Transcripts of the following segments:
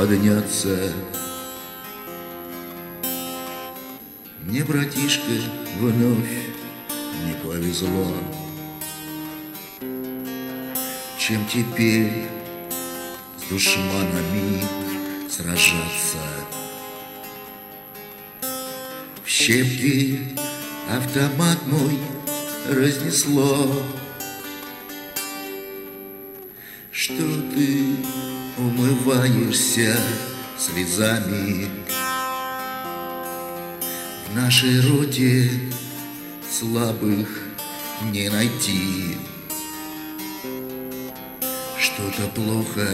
западнется. Мне, братишка, вновь не повезло. Чем теперь с душманами сражаться? В щепки автомат мой разнесло. Что ты умываешься слезами? В нашей роте слабых не найти. Что-то плохо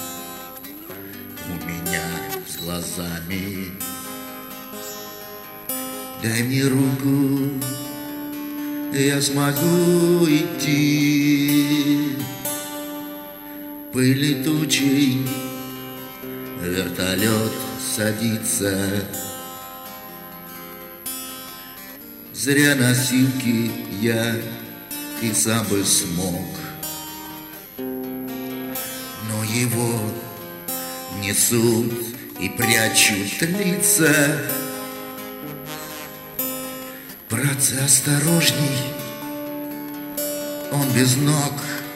у меня с глазами. Дай мне руку, я смогу идти. Пыльной тучей вертолет садится. Зря носилки я и сам бы смог, но его несут и прячут лица. Братцы, осторожней, он без ног.